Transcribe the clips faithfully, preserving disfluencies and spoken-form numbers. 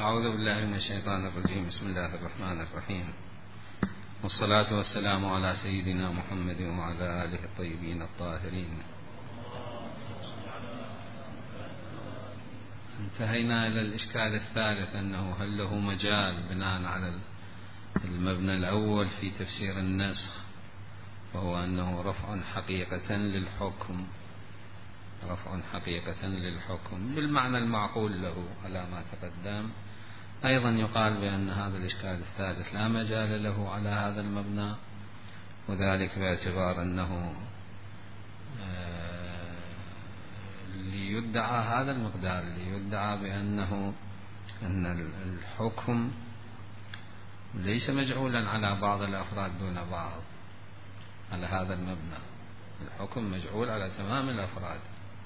أعوذ بالله من الشيطان الرجيم. بسم الله الرحمن الرحيم، والصلاة والسلام على سيدنا محمد وعلى آله الطيبين الطاهرين. انتهينا إلى الإشكال الثالث، أنه هل له مجال بناء على المبنى الأول في تفسير النسخ، وهو أنه رفع حقيقة للحكم، رفع حقيقة للحكم بالمعنى المعقول له على ما تقدم. أيضا يقال بأن هذا الإشكال الثالث لا مجال له على هذا المبنى، وذلك باعتبار أنه ليدعى هذا المقدار، ليدعى بأنه أن الحكم ليس مجعولا على بعض الأفراد دون بعض. على هذا المبنى الحكم مجعول على تمام الأفراد،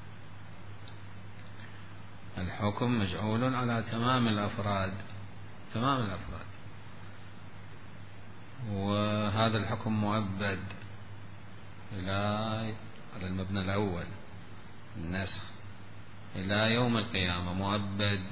الحكم مجعول على تمام الأفراد، تمام الأفراد، وهذا الحكم مؤبد إلى على المبنى الأول النسخ إلى يوم القيامة، مؤبد.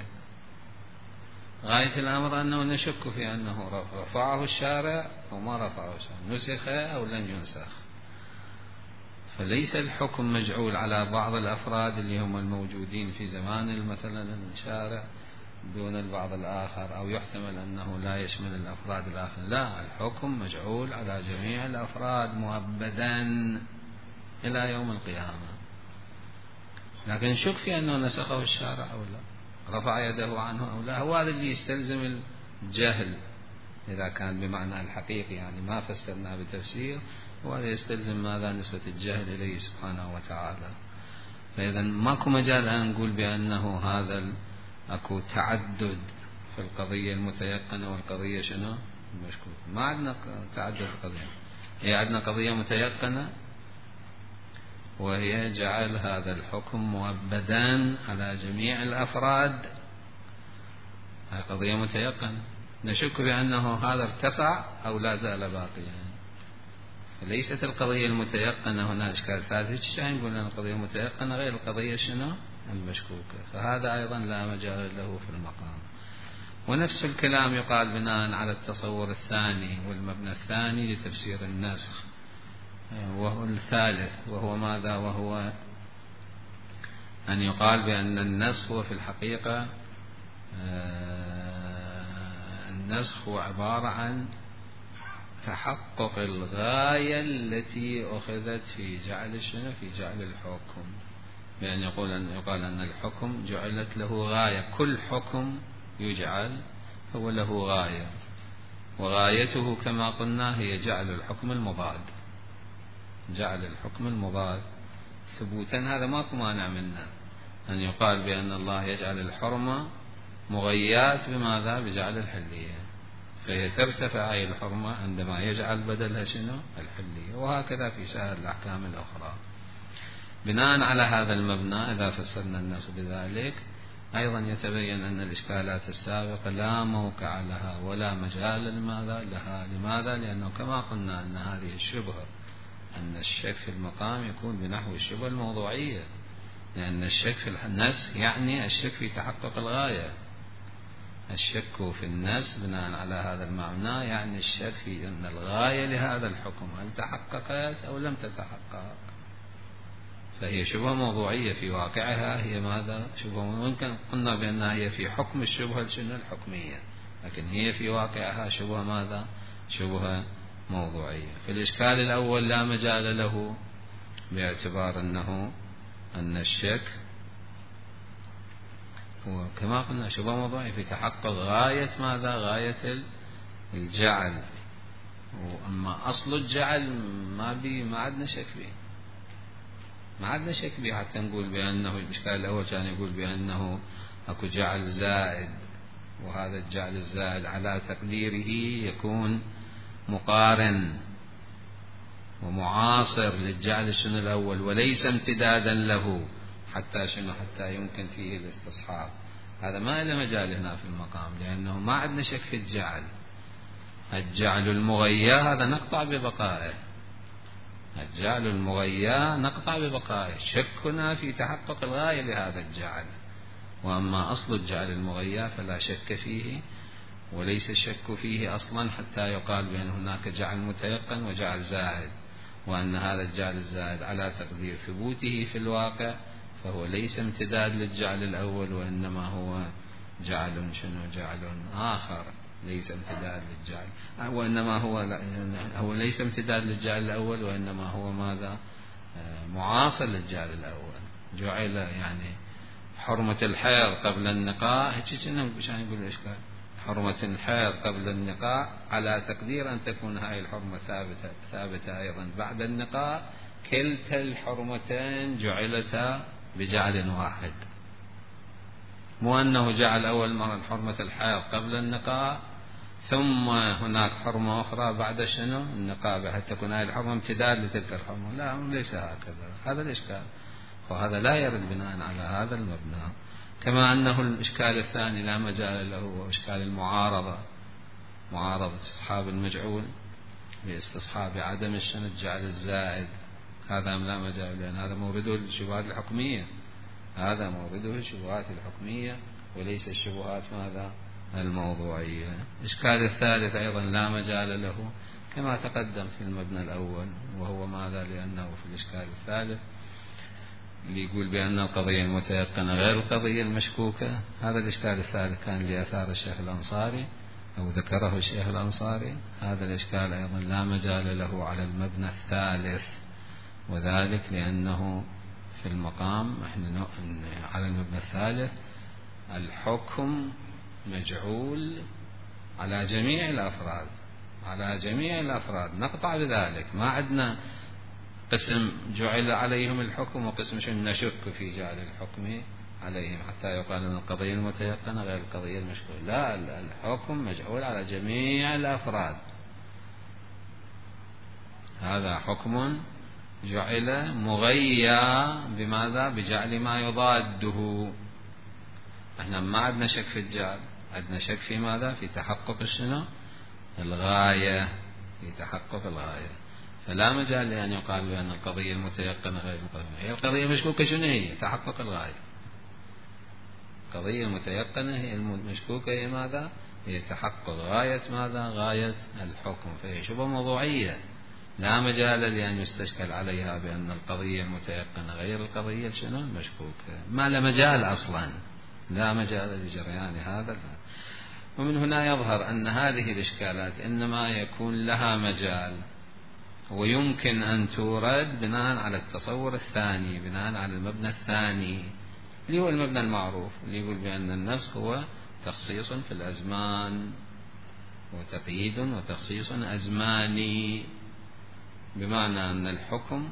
غاية الأمر أنه نشك في أنه رفعه الشارع أو ما رفعه الشارع، نسخ أو لم ينسخ. فليس الحكم مجعول على بعض الأفراد اللي هم الموجودين في زمان مثلا الشارع دون البعض الآخر، أو يحتمل أنه لا يشمل الأفراد الآخر. لا، الحكم مجعول على جميع الأفراد مؤبدا إلى يوم القيامة. لكن شك في أنه نسخه الشارع أو لا، رفع يده عنه أو لا، هو هذا اللي يستلزم الجهل إذا كان بمعنى الحقيقي، يعني ما فسرنا بتفسير، وهذا يستلزم ماذا؟ نسبة الجهل إليه سبحانه وتعالى. فإذا ماكو مجال أن نقول بأنه هذا أكو تعدد في القضية المتيقنة والقضية شنو المشكوك. ما عندنا تعدد في القضية، هي عندنا قضية متيقنة، وهي جعل هذا الحكم مؤبدا على جميع الأفراد. هذه قضية متيقنة، نشك بأنه هذا ارتفع أو لا زال باقيا. ليست القضية المتيقنة هنا إشكال ثالث، نقول أن القضية المتيقنة غير القضية شنو المشكوكة، فهذا أيضا لا مجال له في المقام. ونفس الكلام يقال بناء على التصور الثاني والمبنى الثاني لتفسير النسخ، وهو الثالث، وهو ماذا؟ وهو أن يقال بأن النسخ هو في الحقيقة النسخ هو عبارة عن تحقق الغاية التي أخذت في جعل شنو في جعل الحكم، بأن يقول أن يقال أن الحكم جعلت له غاية. كل حكم يجعل هو له غاية، وغايته كما قلنا هي جعل الحكم المضاد، جعل الحكم المضاد ثبوتا. هذا ماكو مانع منه أن يقال بأن الله يجعل الحرمة مغيات بماذا؟ بجعل الحلية، فهي ترتفع أي الحرمة عندما يجعل بدلها شنو الحلية، وهكذا في سائر الأحكام الأخرى. بناء على هذا المبنى إذا فسرنا النص بذلك، أيضا يتبين أن الإشكالات السابقة لا موقع لها ولا مجال لماذا لها. لماذا؟ لأنه كما قلنا أن هذه الشبهة، أن الشك في المقام يكون بنحو الشبهة الموضوعية، لأن الشك في النسخ يعني الشك في تحقق الغاية. الشك في النسخ بناء على هذا المعنى يعني الشك في أن الغاية لهذا الحكم هل تحققت أو لم تتحقق، فهي شبهة موضوعية في واقعها. هي ماذا؟ شبهة، ممكن قلنا بأنها هي في حكم الشبهة شنو الحكمية، لكن هي في واقعها شبهة ماذا؟ شبهة موضوعية. في الإشكال الأول لا مجال له، باعتبار أنه أن الشك هو كما قلنا شبهة موضوعية في تحقق غاية ماذا؟ غاية الجعل. وأما أصل الجعل ما بي ما عندنا شك به، ما عندنا شك به حتى نقول بأنه الإشكال الأول كان يقول بأنه أكو جعل زائد، وهذا الجعل الزائد على تقديره يكون مقارن ومعاصر للجعل شنو الأول، وليس امتدادا له حتى شنو حتى يمكن فيه الاستصحاب. هذا ما له مجال هنا في المقام، لأنه ما عندنا شك في الجعل. الجعل المغيى هذا نقطع ببقائه، الجعل المغيى نقطع ببقائه. شكنا في تحقق الغاية لهذا الجعل، وأما أصل الجعل المغيى فلا شك فيه، وليس الشك فيه أصلا حتى يقال بأن هناك جعل متيقن وجعل زائد، وأن هذا الجعل الزائد على تقدير ثبوته في الواقع فهو ليس امتداد للجعل الأول، وإنما هو جعل شنو جعل آخر ليس امتداد للجعل، وإنما هو هو ليس امتداد للجعل الأول، وإنما هو ماذا معاصر للجعل الأول. جعل يعني حرمة الحيض قبل النقاء، هيك شنو مشان يقول الإشكال حرمة الحيض قبل النقاء على تقدير أن تكون هاي الحرمة ثابتة ثابتة أيضا بعد النقاء، كلتا الحرمتين جعلتا بجعل واحد، مو أنه جعل أول مرة حرمة الحيض قبل النقاء ثم هناك حرمة أخرى بعد شنو النقاء بحيث تكون هاي الحرمة امتداد لتلك الحرمة. لا، ليس هكذا، هذا الإشكال، وهذا لا يرد بناء على هذا المبنى. كما أنه الإشكال الثاني لا مجال له هو إشكال المعارضة، معارضة استصحاب المجعول لاستصحاب عدم الشنو الجعل الزائد، هذا لا مجال، لأن هذا مورده الشبهات الحكمية، هذا مورده الشبهات الحكمية وليس الشبهات ماذا الموضوعية. الإشكال الثالث أيضا لا مجال له كما تقدم في المبنى الأول، وهو ماذا لأنه في الإشكال الثالث اللي يقول بأن القضية المتيقنة غير القضية المشكوكة، هذا الإشكال الثالث كان لأثار الشيخ الأنصاري أو ذكره الشيخ الأنصاري، هذا الإشكال أيضا لا مجال له على المبنى الثالث، وذلك لأنه في المقام احنا على المبنى الثالث الحكم مجعول على جميع الأفراد، على جميع الأفراد نقطع بذلك، ما عندنا قسم جعل عليهم الحكم وقسم شنو نشك في جعل الحكم عليهم حتى يقال أن القضية المتيقنة غير القضية المشكوكة. لا، الحكم مجعول على جميع الأفراد، هذا حكم جعل مغيى بماذا بجعل ما يضاده. احنا ما عندنا شك في الجعل، عندنا شك في ماذا في تحقق الشنو الغاية، في تحقق الغاية، فلا مجال لأن يقال بأن القضية المتيقنة غير المقدمة. هي القضية المشكوكة شنو هي؟ تحقق الغاية. القضية المتيقنة هي المشكوكة هي ماذا؟ هي تحقق غاية ماذا؟ غاية الحكم، فهي شبه موضوعية لا مجال لأن يستشكل عليها بأن القضية المتيقنة غير القضية شنو المشكوكة، ما لا مجال أصلا، لا مجال لجريان هذا. ومن هنا يظهر أن هذه الإشكالات إنما يكون لها مجال ويمكن أن تورد بناء على التصور الثاني، بناء على المبنى الثاني اللي هو المبنى المعروف اللي يقول بأن النسخ هو تخصيص في الأزمان وتقييد وتخصيص أزماني، بمعنى أن الحكم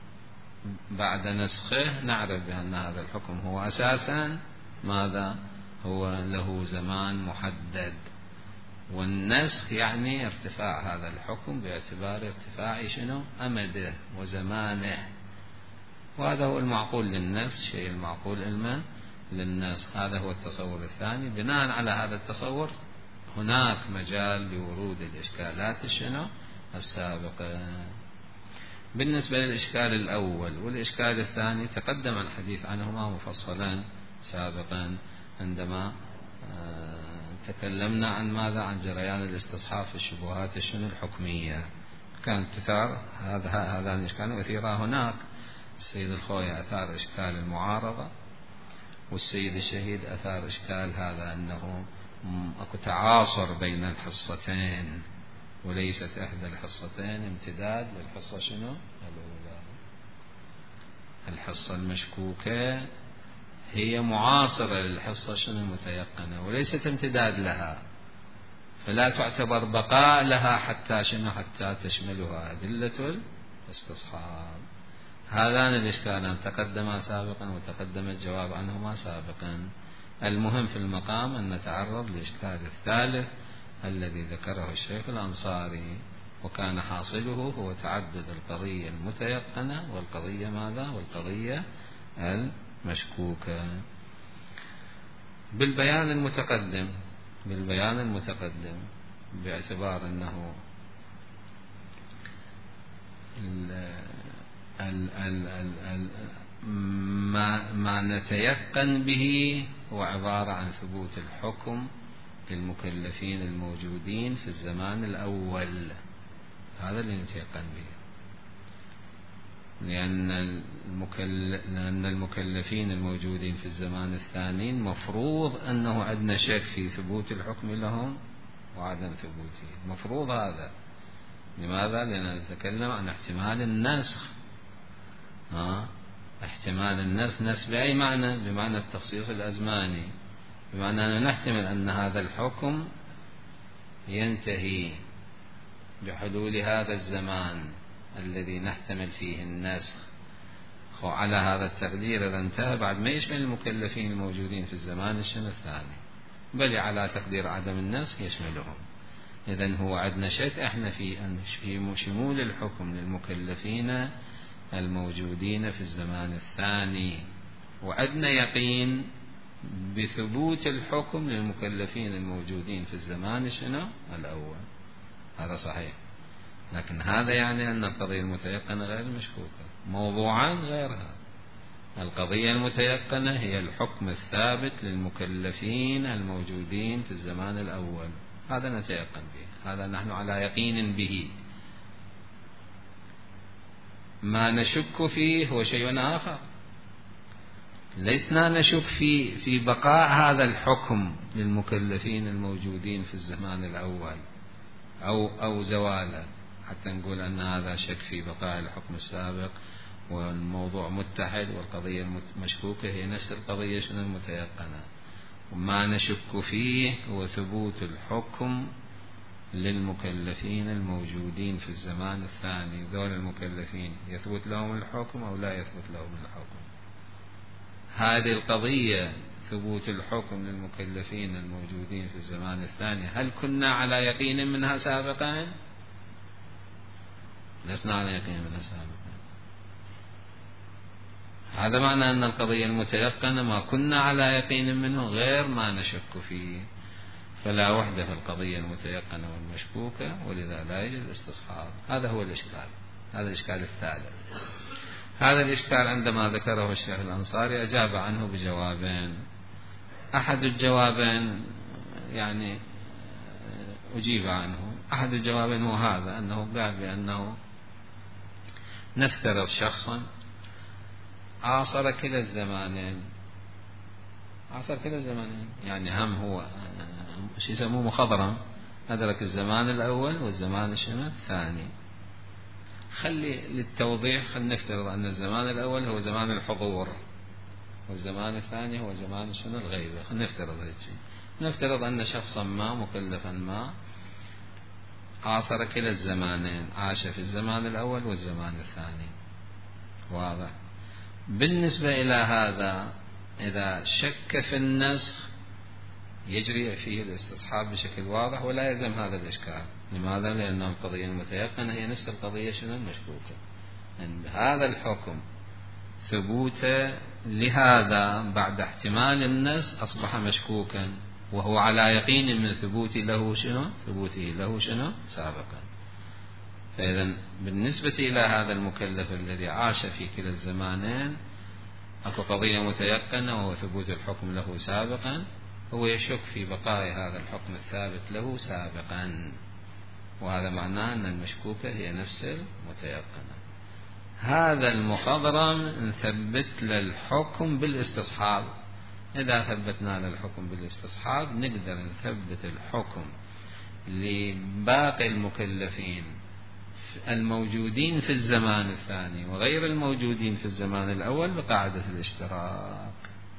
بعد نسخه نعرف بأن هذا الحكم هو أساسا ماذا هو له زمان محدد، والنسخ يعني ارتفاع هذا الحكم باعتبار ارتفاع شنو أمده وزمانه، وهذا هو المعقول للنسخ، شيء المعقول علما للنسخ، هذا هو التصور الثاني. بناء على هذا التصور هناك مجال لورود الإشكالات الشنو السابقة. بالنسبة للإشكال الأول والإشكال الثاني تقدم الحديث عنهما مفصلا سابقا عندما تكلمنا عن ماذا عن جريان الاستصحاب في الشبهات الشنو الحكمية، كانت تثار هذا هذان الإشكال وثيرا هناك. السيد الخوي أثار إشكال المعارضة، والسيد الشهيد أثار إشكال هذا أنه أكو تعاصر بين الحصتين وليست إحدى الحصتين امتداد للحصة شنو الأولى. الحصة المشكوكة هي معاصرة للحصة شنو المتيقنة وليست امتداد لها، فلا تعتبر بقاء لها حتى شنو حتى تشملها أدلة الاستصحاب. هذان الإشكالان تقدما سابقا وتقدم الجواب عنهما سابقا. المهم في المقام أن نتعرض للإشكال الثالث الذي ذكره الشيخ الأنصاري، وكان حاصله هو تعدد القضية المتيقنة والقضية ماذا والقضية المشكوكة. بالبيان المتقدم بالبيان المتقدم باعتبار أنه ال ال ال ال ال ما, ما نتيقن به هو عبارة عن ثبوت الحكم للمكلفين الموجودين في الزمان الأول، هذا اللي نتيقن به. لأن المكلف لأن المكلفين الموجودين في الزمان الثاني مفروض أنه عندنا شك في ثبوت الحكم لهم وعدم ثبوته، مفروض هذا. لماذا؟ لأننا نتكلم عن احتمال النسخ. ها؟ احتمال النسخ، نسخ بأي معنى؟ بمعنى التخصيص الأزماني، بمعنى أننا نحتمل أن هذا الحكم ينتهي بحلول هذا الزمان الذي نحتمل فيه النسخ، وعلى هذا التقدير إذا انتهى بعد ما يشمل المكلفين الموجودين في الزمان الشنو الثاني، بل على تقدير عدم النسخ يشملهم. إذن هو عندنا شك احنا في أن في شمول الحكم للمكلفين الموجودين في الزمان الثاني، وعندنا يقين بثبوت الحكم للمكلفين الموجودين في الزمان شنو الأول. هذا صحيح، لكن هذا يعني أن القضية المتيقنة غير مشكوكة، موضوعا غير هذا. القضية المتيقنة هي الحكم الثابت للمكلفين الموجودين في الزمان الأول، هذا نتيقن به، هذا نحن على يقين به. ما نشك فيه هو شيء آخر، لسنا نشك في في بقاء هذا الحكم للمكلفين الموجودين في الزمان الأول أو أو زواله، حتى نقول أن هذا شك في بقاء الحكم السابق والموضوع متحد والقضية المشكوكة هي نفس القضية شنو المتيقنة. وما نشك فيه هو ثبوت الحكم للمكلفين الموجودين في الزمان الثاني. ذول المكلفين يثبت لهم الحكم أو لا يثبت لهم الحكم؟ هذه القضية ثبوت الحكم للمكلفين الموجودين في الزمان الثاني، هل كنا على يقين منها سابقا؟ لسنا على يقين منها سابقا. هذا معنى أن القضية المتيقنة ما كنا على يقين منه غير ما نشك فيه، فلا وحدة في القضية المتيقنة والمشكوكة، ولذا لا يجوز استصحاب. هذا هو الإشكال، هذا الإشكال الثالث. هذا الإشكال عندما ذكره الشيخ الأنصاري أجاب عنه بجوابين. أحد الجوابين يعني أجيب عنه، أحد الجوابين هو هذا، أنه قال بأنه نفترض شخصا عاصر كلا الزمانين، عاصر كلا الزمانين، يعني هم هو شيء يسموه مخضرم، أدرك الزمان الأول والزمان الشنو الثاني. خلي للتوضيح خلينا نفترض أن الزمان الأول هو زمان الحضور والزمان الثاني هو زمان شنو الغيبة. خلينا نفترض هيك شيء، نفترض أن شخصا ما مكلفا ما عاصر كلا الزمانين، عاش في الزمان الأول والزمان الثاني. واضح؟ بالنسبة إلى هذا إذا شك في النسخ يجري فيه الاستصحاب بشكل واضح ولا يلزم هذا الإشكال. لماذا؟ لأن القضية المتيقنة هي نفس القضية شنو المشكوكة، أن هذا الحكم ثبوته لهذا بعد احتمال النسخ أصبح مشكوكا، وهو على يقين من ثبوت له شنو ثبوته له شنو سابقا. فإذا بالنسبة إلى هذا المكلف الذي عاش في كلا الزمانين أكو قضية متيقنة وهو ثبوت الحكم له سابقا، هو يشك في بقاء هذا الحكم الثابت له سابقا، وهذا معناه أن المشكوكة هي نفس المتيقنة. هذا المخضرم نثبت للحكم بالاستصحاب. إذا ثبتنا للحكم بالاستصحاب نقدر نثبت الحكم لباقي المكلفين الموجودين في الزمان الثاني وغير الموجودين في الزمان الأول بقاعدة الاشتراك،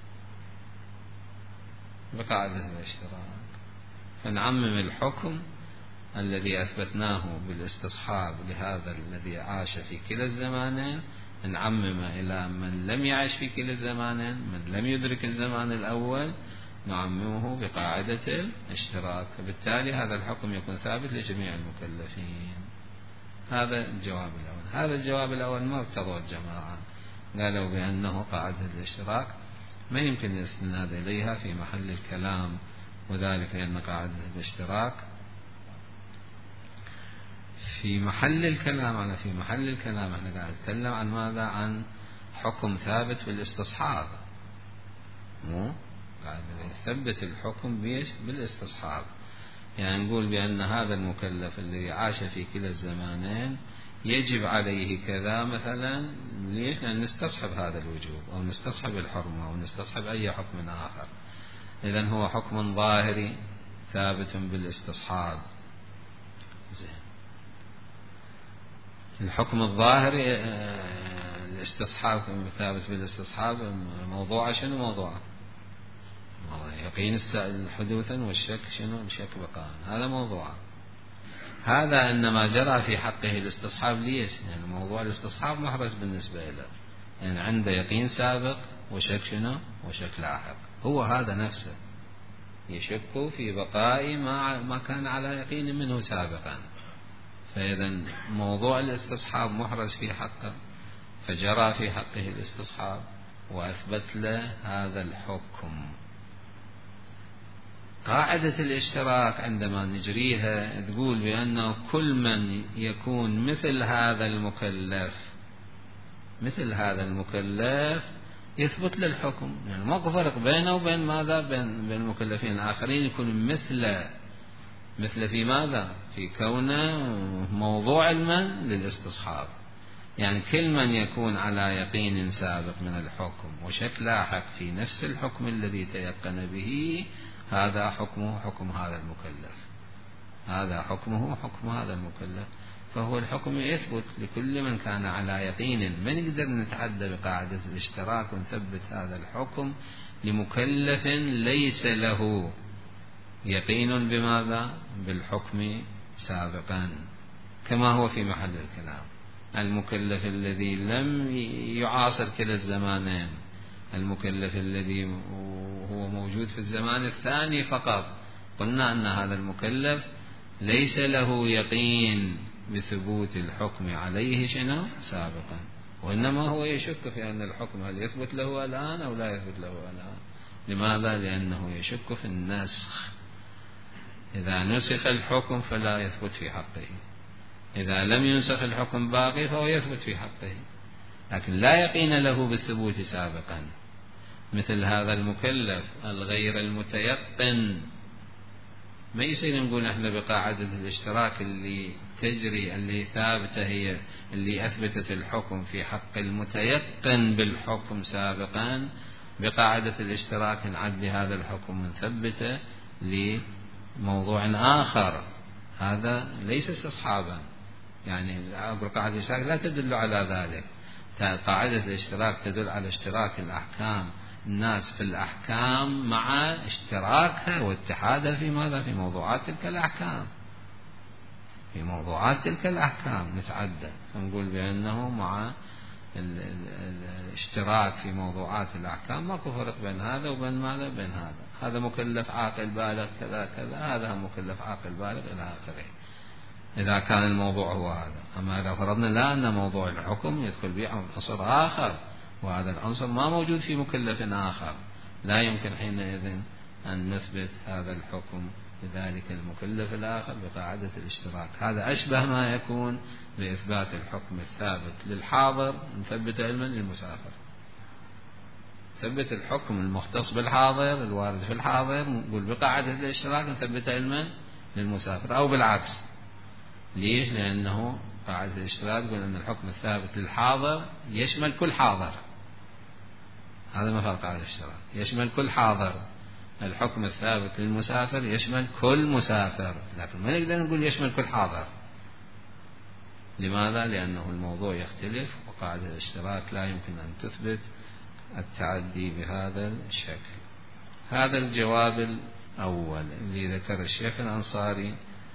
بقاعدة الاشتراك. فنعمم الحكم الذي أثبتناه بالاستصحاب لهذا الذي عاش في كلا الزمانين، نعمم إلى من لم يعش في كلا الزمانين، من لم يدرك الزمان الأول نعممه بقاعدة الاشتراك، فبالتالي هذا الحكم يكون ثابت لجميع المكلفين. هذا الجواب الأول. هذا الجواب الأول ما ارتضوا الجماعة، قالوا بأنه قاعدة الاشتراك ما يمكن الاستناد إليها في محل الكلام، وذلك لأن قاعدة الاشتراك في محل الكلام. أنا في محل الكلام احنا قاعد نتكلم عن ماذا؟ عن حكم ثابت بالاستصحاب، مو يثبت الحكم بالاستصحاب. يعني نقول بأن هذا المكلف الذي عاش في كلا الزمانين يجب عليه كذا مثلا، ليش؟ لأن نستصحب هذا الوجوب أو نستصحب الحرمة أو نستصحب أي حكم آخر. إذن هو حكم ظاهري ثابت بالاستصحاب. زين. الحكم الظاهري الاستصحاب ثابت بالاستصحاب، موضوع شنو؟ موضوع يقين حدوثا والشك شنو؟ الشك بقاء، هذا موضوع. هذا إنما جرى في حقه الاستصحاب. ليش؟ يعني موضوع الاستصحاب محرز بالنسبة له، يعني عنده يقين سابق وشك شنو؟ وشك لاحق. هو هذا نفسه يشك في بقاء ما ما كان على يقين منه سابقا. فإذا موضوع الاستصحاب محرز في حقه، فجرى في حقه الاستصحاب وأثبت له هذا الحكم. قاعدة الاشتراك عندما نجريها تقول بأنه كل من يكون مثل هذا المكلف مثل هذا المكلف يثبت له الحكم. يعني ماكو فرق بينه وبين ماذا؟ بين بين المكلفين الآخرين يكون مثل مثل في ماذا؟ في كونه موضوع علما للاستصحاب. يعني كل من يكون على يقين سابق من الحكم وشك لاحق في نفس الحكم الذي تيقن به، هذا حكمه حكم هذا المكلف، هذا حكمه حكم هذا المكلف. فهو الحكم يثبت لكل من كان على يقين. ما نقدر نتعدى بقاعدة الاشتراك ونثبت هذا الحكم لمكلف ليس له يقين بماذا؟ بالحكم سابقا، كما هو في محل الكلام. المكلف الذي لم يعاصر كلا الزمانين، المكلف الذي هو موجود في الزمان الثاني فقط، قلنا أن هذا المكلف ليس له يقين بثبوت الحكم عليه شنو؟ سابقا، وإنما هو يشك في أن الحكم هل يثبت له الآن أو لا يثبت له الآن. لماذا؟ لأنه يشك في النسخ. إذا نسخ الحكم فلا يثبت في حقه، إذا لم ينسخ الحكم باقي فهو يثبت في حقه، لكن لا يقين له بالثبوت سابقا. مثل هذا المكلف الغير المتيقن ما يصير نقول احنا بقاعدة الاشتراك اللي تجري اللي ثابتة هي اللي أثبتت الحكم في حق المتيقن بالحكم سابقا، بقاعدة الاشتراك نعد هذا الحكم ونثبته لموضوع آخر. هذا ليس استصحابا، يعني قاعدة الاشتراك لا تدل على ذلك. قاعدة الاشتراك تدل على اشتراك الأحكام، الناس في الأحكام مع اشتراكها واتحادها في ماذا؟ في موضوعات تلك الأحكام، في موضوعات تلك الأحكام نتعدى، فنقول بأنه مع الاشتراك في موضوعات الأحكام ماكو فرق بين هذا وبين ماذا؟ بين هذا. هذا مكلف عاقل بالغ كذا كذا، هذا مكلف عاقل بالغ إلى آخره، إذا كان الموضوع هو هذا. أما إذا فرضنا لا أن موضوع الحكم يدخل به عنصر آخر، وهذا العنصر ما موجود في مكلف آخر، لا يمكن حينئذ أن نثبت هذا الحكم لذلك المكلف الآخر بقاعدة الاشتراك. هذا أشبه ما يكون بإثبات الحكم الثابت للحاضر نثبت علما للمسافر. ثبت الحكم المختص بالحاضر الوارد في الحاضر نقول بقاعدة الاشتراك نثبت علما للمسافر، أو بالعكس. ليش؟ لأنه قاعدة الاشتراك يقول أن الحكم الثابت للحاضر يشمل كل حاضر، هذا ما فرق على الاشتراك، يشمل كل حاضر. الحكم الثابت للمسافر يشمل كل مسافر، لكن ما نقدر نقول يشمل كل حاضر. لماذا؟ لأنه الموضوع يختلف، وقاعدة الاشتراك لا يمكن أن تثبت التعدي بهذا الشكل. هذا الجواب الأول اللي ذكر الشيخ الأنصاري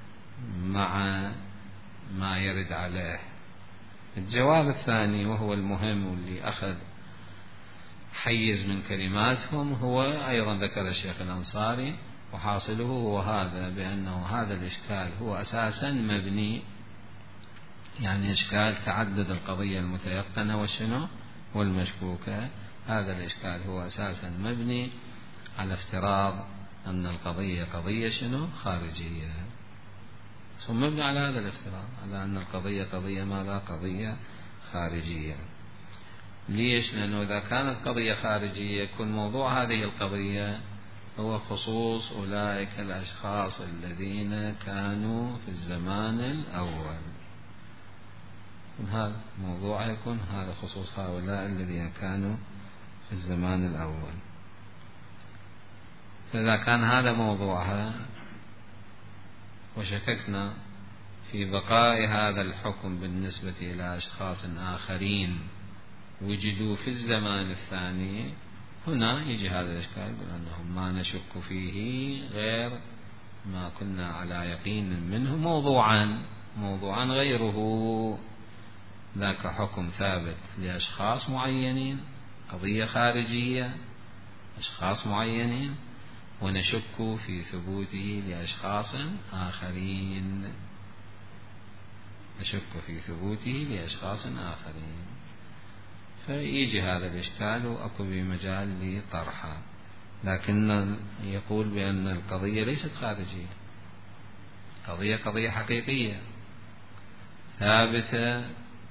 مع ما يرد عليه. الجواب الثاني وهو المهم واللي أخذ حيز من كلماتهم هو أيضا ذكر الشيخ الأنصاري، وحاصله هو هذا، بأنه هذا الإشكال هو أساسا مبني، يعني إشكال تعدد القضية المتيقنة والشنو والمشكوكة. هذا الإشكال هو أساسا مبني على افتراض أن القضية قضية شنو خارجية، ثم مبني على هذا الافتراض على أن القضية قضية ماذا؟ قضية خارجية. ليش؟ لأنه إذا كانت قضية خارجية يكون موضوع هذه القضية هو خصوص أولئك الأشخاص الذين كانوا في الزمان الأول. هذا موضوع يكون هذا خصوص هؤلاء الذين كانوا في الزمان الأول. فإذا كان هذا موضوعها وشككنا في بقاء هذا الحكم بالنسبة إلى أشخاص آخرين وجدوا في الزمان الثاني، هنا يجي هذا الإشكال، يقول أنهم ما نشك فيه غير ما كنا على يقين منه موضوعا موضوعا غيره، ذاك حكم ثابت لأشخاص معينين، قضية خارجية أشخاص معينين، ونشك في ثبوته لأشخاص آخرين نشك في ثبوته لأشخاص آخرين. فيجي هذا الإشكال وأكو بمجال لطرحه، لكن يقول بأن القضية ليست خارجية، قضية قضية حقيقية ثابتة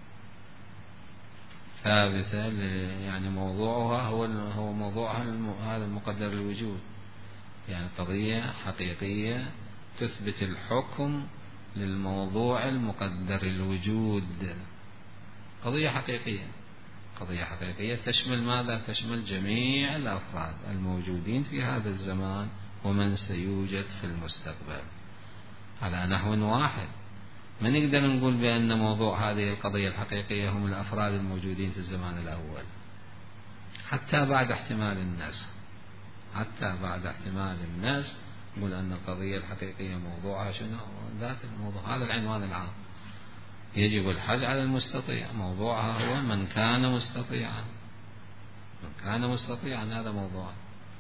ثابتة يعني موضوعها هو هو موضوعها هذا المقدر الوجود، يعني قضية حقيقية تثبت الحكم للموضوع المقدر الوجود، قضية حقيقية قضية حقيقية تشمل ماذا؟ تشمل جميع الأفراد الموجودين في هذا الزمان ومن سيوجد في المستقبل على نحو واحد. ما نقدر نقول بأن موضوع هذه القضية الحقيقية هم الأفراد الموجودين في الزمان الأول حتى بعد احتمال الناس حتى بعد احتمال الناس نقول أن القضية الحقيقية موضوعها شنو؟ ذات الموضوع، هذا العنوان العام. يجب الحج على المستطيع، موضوعها هو من كان مستطيعا من كان مستطيعا هذا موضوع،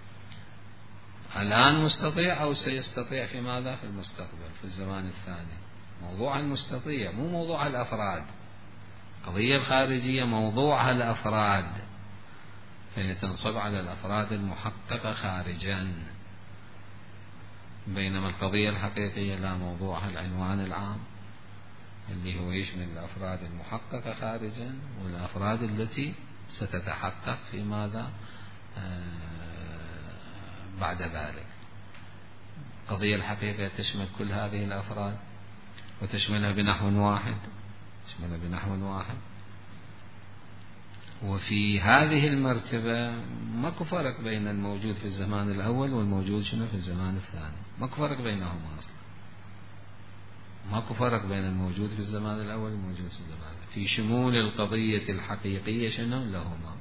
الآن مستطيع أو سيستطيع في ماذا؟ في المستقبل في الزمان الثاني. موضوع المستطيع مو موضوع الأفراد، القضية الخارجية موضوعها الأفراد، فهي تنصب على الأفراد المحققة خارجا، بينما القضية الحقيقية لا، موضوعها العنوان العام اللي هو يشمل الأفراد المحققة خارجا والأفراد التي ستتحقق في ماذا آه بعد ذلك. القضية الحقيقية تشمل كل هذه الأفراد وتشملها بنحو واحد تشملها بنحو واحد وفي هذه المرتبة ماكو فرق بين الموجود في الزمان الأول والموجود شنو في الزمان الثاني، ماكو فرق بينهما أصلا، ماكو فرق بين الموجود في الزمان الأول والموجود في الزمان في شمول القضية الحقيقية شنو لهما.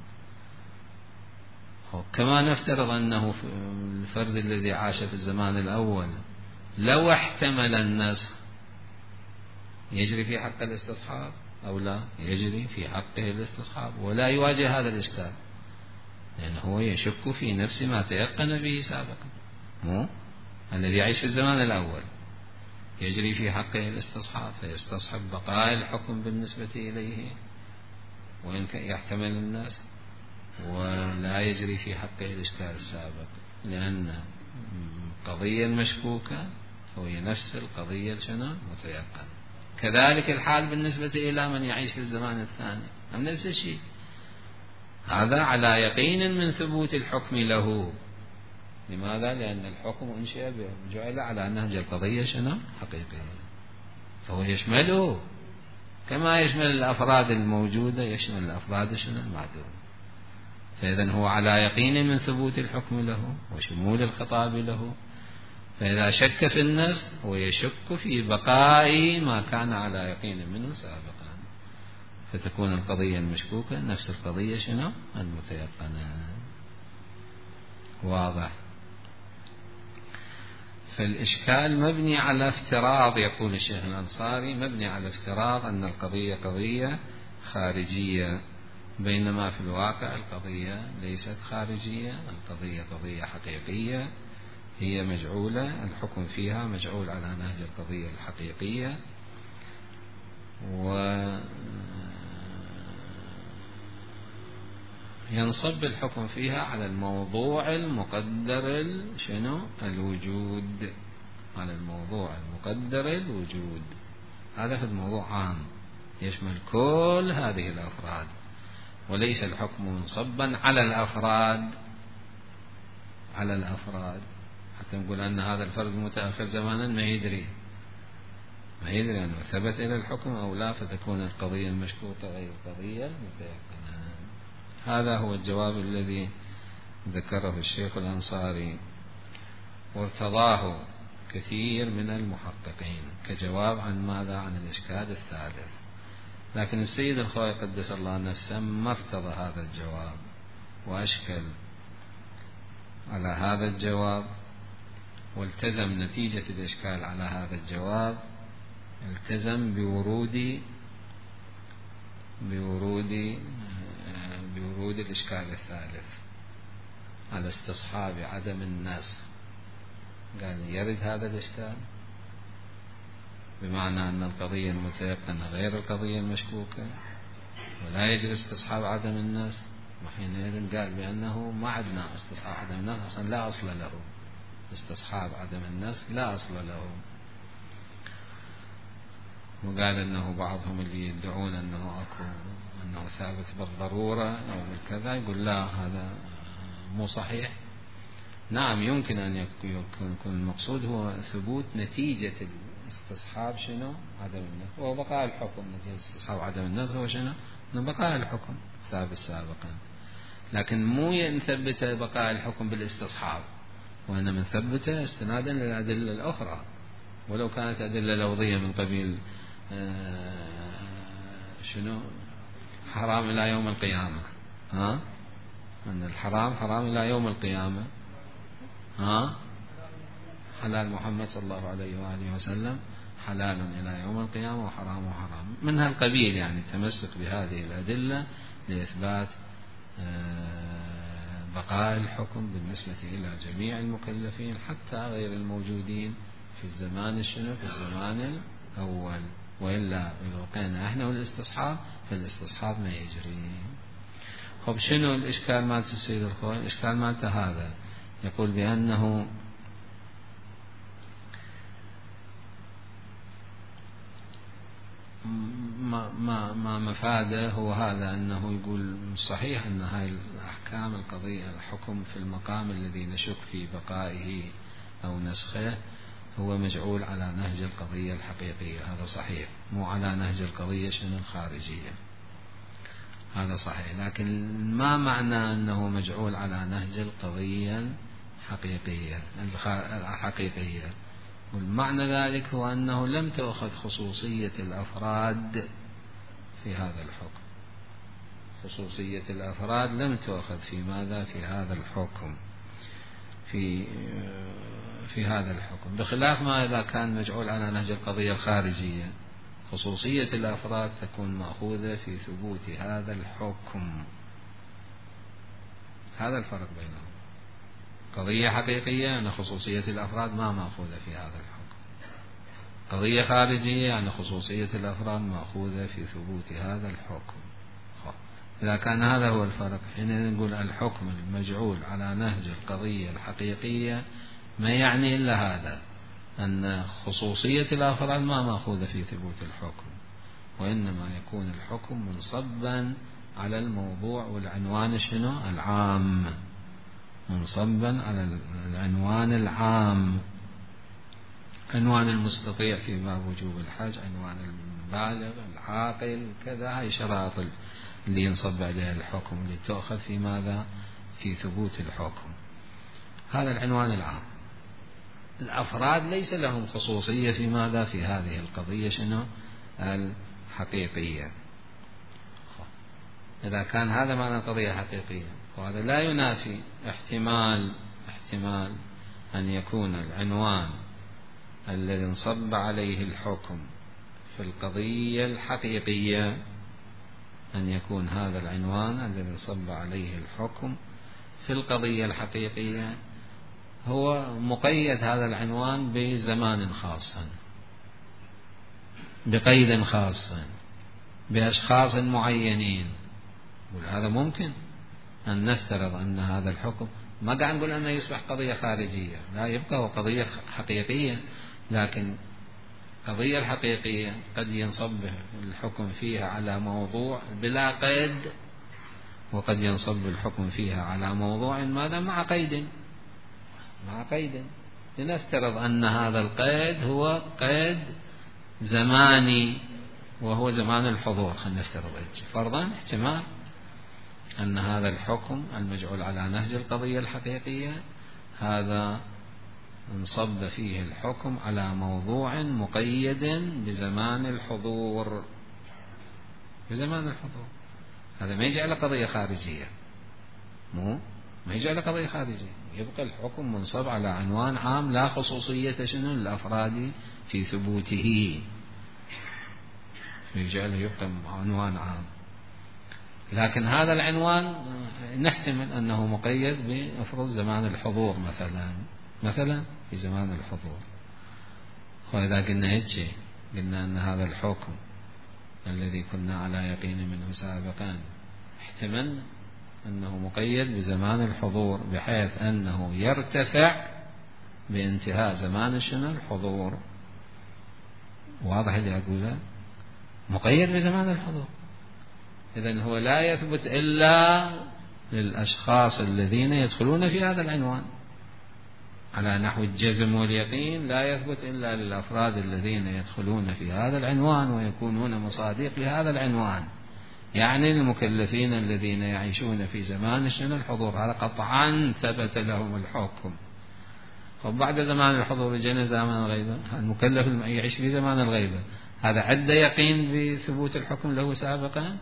كما نفترض أنه الفرد الذي عاش في الزمان الأول لو احتمل النسخ يجري في حق الاستصحاب أو لا، يجري في حقه الاستصحاب ولا يواجه هذا الإشكال، لأنه هو يشك في نفس ما تيقن به سابقا. مو الذي يعيش في الزمان الأول يجري في حقه الاستصحاب فيستصحب بقاء الحكم بالنسبة إليه وإن يحتمل الناس، ولا يجري في حقه الإشكال السابق، لأن القضية المشكوكة هي نفس القضية شنو متيقنة. كذلك الحال بالنسبة إلى من يعيش في الزمان الثاني نفس الشيء، هذا على يقين من ثبوت الحكم له. لماذا؟ لأن الحكم انشئ جعل على نهج القضية شنو حقيقية، فهو يشمله كما يشمل الأفراد الموجودة يشمل الأفراد شنو المعدومة. فإذا هو على يقين من ثبوت الحكم له وشمول الخطاب له، فإذا شك في النص هو يشك في بقاء ما كان على يقين منه سابقا، فتكون القضية المشكوكة نفس القضية شنو المتيقنة. واضح؟ فالإشكال مبني على افتراض، يقول الشيخ الأنصاري مبني على افتراض أن القضية قضية خارجية، بينما في الواقع القضية ليست خارجية، القضية قضية حقيقية هي مجعولة، الحكم فيها مجعول على نهج القضية الحقيقية، وينصب الحكم فيها على الموضوع المقدر شنو الوجود، على الموضوع المقدر الوجود. هذا في الموضوع عام يشمل كل هذه الأفراد، وليس الحكم منصبا على الأفراد على الأفراد، حتى نقول أن هذا الفرد متأخر زمانا ما يدري ما يدري أنه ثبت إلى الحكم أو لا، فتكون القضية المشكوكة غير القضية المتيقنة. هذا هو الجواب الذي ذكره الشيخ الأنصاري وارتضاه كثير من المحققين كجواب عن ماذا؟ عن الإشكال الثالث. لكن السيد الخوئي قدس الله نفسه ما ارتضى هذا الجواب وأشكل على هذا الجواب، والتزم نتيجة الإشكال على هذا الجواب، التزم بورود بورود بورود الإشكال الثالث على استصحاب عدم النسخ. قال يرد هذا الإشكال بمعنى أن القضية المتيقنة غير القضية المشكوكة ولا يجري استصحاب عدم النسخ، وحينئذ قال بأنه ما عندنا استصحاب عدم النسخ، أصلا لا أصل له. استصحاب عدم النسخ لا أصل له. وقال أنه بعضهم اللي يدعون أنه أكو أنه ثابت بالضرورة أو بالكذا يقول لا، هذا مو صحيح. نعم يمكن أن يكون المقصود هو ثبوت نتيجة الاستصحاب شنو؟ عدم النسخ، وبقاء الحكم. نتيجة استصحاب عدم النسخ هو شنو؟ بقاء الحكم ثابت سابقا، لكن مو نثبت بقاء الحكم بالاستصحاب، وإنما نثبته استنادا للأدلة الأخرى، ولو كانت أدلة لفظية من قبيل شنو؟ حرام إلى يوم القيامة، ها؟ أن الحرام حرام إلى يوم القيامة، ها؟ حلال محمد صلى الله عليه وآله وسلم حلال إلى يوم القيامة وحرام وحرام، من هالقبيل. يعني التمسك بهذه الأدلة لإثبات بقاء الحكم بالنسبة إلى جميع المكلفين حتى غير الموجودين في الزمان الشنو؟ في الزمان الأول. وإلا إذا كان إحنا والاستصحاب فالاستصحاب ما يجري. خب شنو الإشكال مالت السيد الخوئي؟ الإشكال مالته هذا، يقول بأنه ما ما ما مفاده هو هذا، أنه يقول صحيح أن هاي الأحكام القضية الحكم في المقام الذي نشك في بقائه أو نسخه هو مجعول على نهج القضية الحقيقية، هذا صحيح، مو على نهج القضية شنو الخارجية، هذا صحيح. لكن ما معنى أنه مجعول على نهج القضية الحقيقية الحقيقية والمعنى ذلك هو أنه لم تأخذ خصوصية الأفراد في هذا الحكم. خصوصية الأفراد لم تأخذ في ماذا؟ في هذا الحكم، في في هذا الحكم، بخلاف ما إذا كان مجعول على نهج القضية الخارجية. خصوصية الأفراد تكون مأخوذة في ثبوت هذا الحكم. هذا الفرق بينهم. قضية حقيقية أن خصوصية الأفراد ما مأخوذة في هذا الحكم، قضية خارجية أن خصوصية الأفراد مأخوذة في ثبوت هذا الحكم. إذا كان هذا هو الفرق، حين نقول الحكم المجعول على نهج القضية الحقيقية ما يعني إلا هذا، أن خصوصية الأفراد ما مأخوذة في ثبوت الحكم، وإنما يكون الحكم منصبا على الموضوع والعنوان شنو؟ العام، منصبا على العنوان العام، عنوان المستطيع في باب وجوب الحج، عنوان البالغ العاقل، كذا. هاي شرائط اللي ينصب عليها الحكم اللي تأخذ في ماذا؟ في ثبوت الحكم. هذا العنوان العام. الأفراد ليس لهم خصوصية في ماذا؟ في هذه القضية شنو؟ الحقيقية. إذا كان هذا معنى القضية الحقيقية، وهذا لا ينافي احتمال احتمال أن يكون العنوان الذي انصب عليه الحكم في القضية الحقيقية، أن يكون هذا العنوان الذي انصب عليه الحكم في القضية الحقيقية هو مقيد، هذا العنوان بزمان خاص، بقيد خاص، بأشخاص معينين. وهذا ممكن أن نفترض أن هذا الحكم ما قاعد نقول أنه يصبح قضية خارجية، لا، يبقى هو قضية حقيقية، لكن القضية الحقيقية قد ينصب الحكم فيها على موضوع بلا قيد، وقد ينصب الحكم فيها على موضوع ماذا؟ مع قيد. مع قيد. لنفترض أن هذا القيد هو قيد زماني وهو زمان الحضور، خلينا نفترض فرضا احتمال أن هذا الحكم المجعول على نهج القضية الحقيقية هذا انصب فيه الحكم على موضوع مقيد بزمان الحضور، بزمان الحضور. هذا ما يجعل قضية خارجية، مو ما يجعل قضية خارجية، يبقى الحكم منصب على عنوان عام لا خصوصية شنو للأفراد في ثبوته، يجعله يبقى عنوان عام. لكن هذا العنوان نحتمل أنه مقيد بأفرض زمان الحضور مثلا، مثلا في زمان الحضور. وإذا قلنا هيك قلنا أن هذا الحكم الذي كنا على يقين منه سابقا احتمل أنه مقيد بزمان الحضور بحيث أنه يرتفع بانتهاء زمان شنو الحضور. واضح اللي أقوله؟ مقيد بزمان الحضور، إذن هو لا يثبت إلا للأشخاص الذين يدخلون في هذا العنوان على نحو الجزم واليقين، لا يثبت إلا للأفراد الذين يدخلون في هذا العنوان ويكونون مصادق لهذا العنوان، يعني المكلفين الذين يعيشون في زمان شنو الحضور، هذا قطعا ثبت لهم الحكم. وبعد زمان الحضور جاء زمان الغيبة، المكلف يعيش في زمان الغيبة هذا عنده يقين بثبوت الحكم له سابقا؟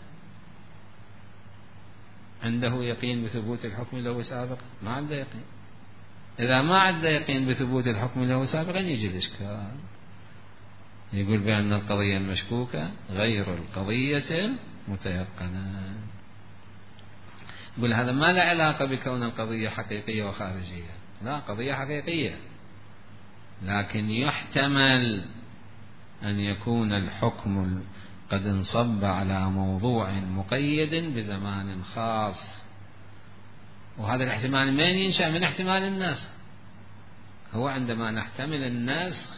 عنده يقين بثبوت الحكم له سابقا؟ ما عنده يقين. إذا ما عنده يقين بثبوت الحكم له سابقا يجي الإشكال، يقول بأن القضية المشكوكة غير القضية المتيقنة. يقول هذا ما له علاقة بكون القضية حقيقية وخارجية، لا، قضية حقيقية، لكن يحتمل أن يكون الحكم قد انصب على موضوع مقيد بزمان خاص، وهذا الاحتمال من ينشأ من احتمال النسخ. هو عندما نحتمل النسخ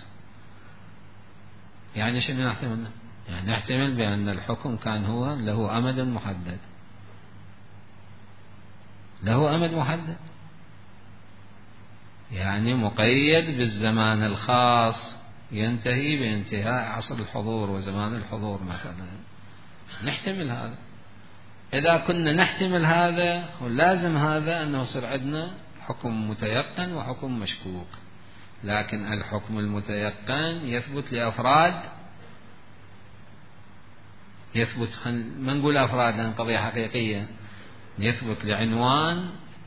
يعني شنو نحتمل؟ يعني نحتمل بأن الحكم كان هو له أمد محدد، له أمد محدد يعني مقيد بالزمان الخاص ينتهي بانتهاء عصر الحضور وزمان الحضور مثلا، نحتمل هذا. إذا كنا نحتمل هذا ولازم هذا أنه يصير عندنا حكم متيقن وحكم مشكوك. لكن الحكم المتيقن يثبت لأفراد، يثبت خل... ما نقول أفراد لأن قضية حقيقية، يثبت لعنوان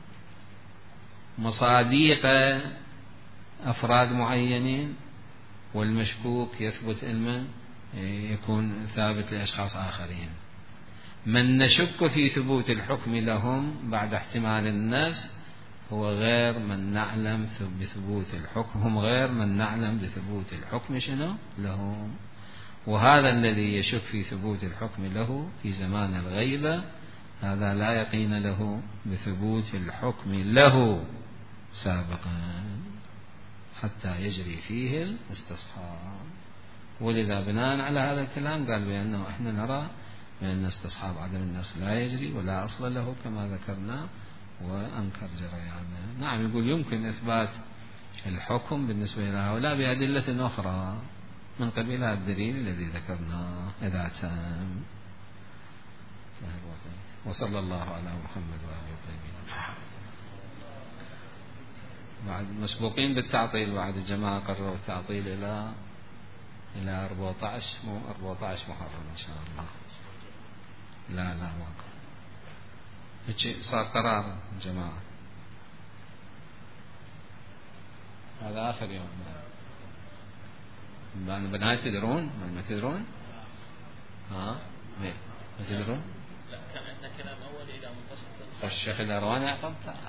مصاديق أفراد معينين، والمشكوك يثبت علما يكون ثابت لأشخاص آخرين. من نشك في ثبوت الحكم لهم بعد احتمال الناس هو غير من نعلم بثبوت الحكم، هم غير من نعلم بثبوت الحكم شنو لهم. وهذا الذي يشك في ثبوت الحكم له في زمان الغيبة هذا لا يقين له بثبوت الحكم له سابقا حتى يجري فيه الاستصحاب. ولذا بناء على هذا الكلام قال بأنه احنا نرى بأن استصحاب عدم النسخ لا يجري ولا أصل له كما ذكرنا، وأنكر جريانه. نعم، يقول يمكن إثبات الحكم بالنسبة لهؤلاء بأدلة أخرى من قبيل الدليل الذي ذكرناه إذا تم. وصلى الله على محمد وآله الطيبين. بعد مسبوقين بالتعطيل، بعد الجماعة قرروا التعطيل إلى إلى أربعة عشر مو أربعة عشر محرم إن شاء الله. لا لا واقع هيك صار قرار الجماعة، هذا آخر يوم. بنات تدرون ما تدرون؟ ها ما تدرون؟ لا، كان عندنا كلام أول إذا منتصف الشيخ الأرواني أعطى